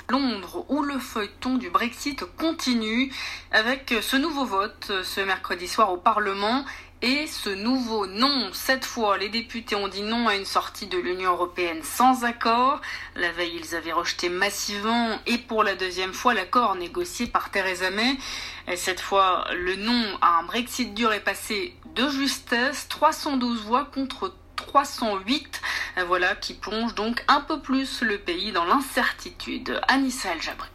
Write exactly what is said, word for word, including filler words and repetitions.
Londres, où le feuilleton du Brexit continue avec ce nouveau vote ce mercredi soir au Parlement et ce nouveau non. Cette fois, les députés ont dit non à une sortie de l'Union européenne sans accord. La veille, ils avaient rejeté massivement et pour la deuxième fois l'accord négocié par Theresa May. Et cette fois, le non à un Brexit dur est passé de justesse, trois cent douze voix contre trois cent huit, voilà qui plonge donc un peu plus le pays dans l'incertitude. Anissa El Jabri.